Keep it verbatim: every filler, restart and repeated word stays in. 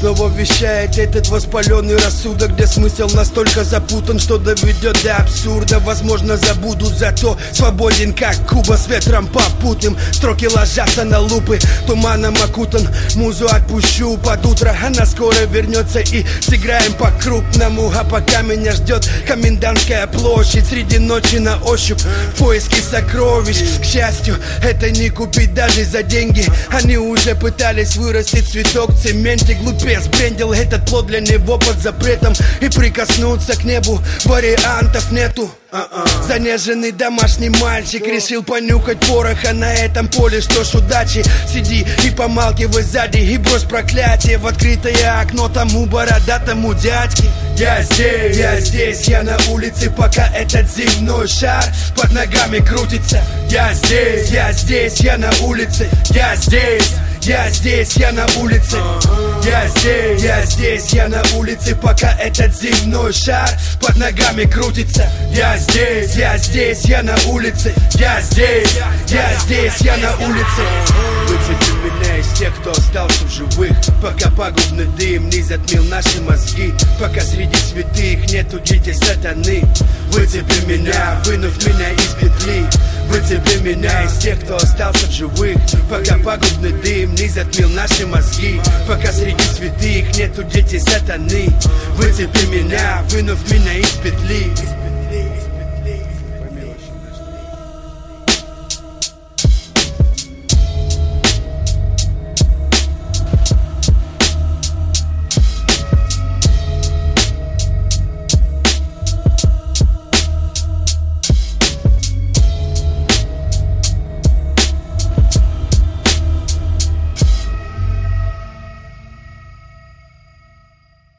снова вещает этот воспаленный рассудок, где смысл настолько запутан, что доведет до абсурда. Возможно, забудут, зато свободен, как Куба, с ветром попутным. Строки ложатся на лупы, туманом окутан. Музу отпущу под утро, она скоро вернется, и сыграем по-крупному. А пока меня ждет комендантская площадь среди ночи на ощупь, в поиске сокровищ. К счастью, это не купить даже за деньги. Они уже пытались вырастить цветок в цементе. Глупец брендил этот плод для него под запретом, и прикоснуться к небу вариантов нету. Занеженный домашний мальчик решил понюхать пороха на этом поле. Что ж, удачи, сиди и помалкивай сзади, и брось проклятие в открытое окно тому бородатому дядьке. Я здесь, я здесь, я на улице, пока этот земной шар под ногами крутится. Я здесь, я здесь, я на улице, я здесь. Я здесь, я на улице, я здесь, я здесь, я на улице, пока этот земной шар под ногами крутится. Я здесь, я здесь, я на улице, я здесь, я здесь, я на улице. Выцепи меня из тех, кто остался в живых, пока пагубный дым не затмил наши мозги, пока среди святых нету детей сатаны. Выцепи меня, вынув меня из петли. Выцепи меня из тех, кто остался в живых, пока пагубный дым не затмил наши мозги, пока среди святых нету детей сатаны. Выцепи меня, вынув меня из петли.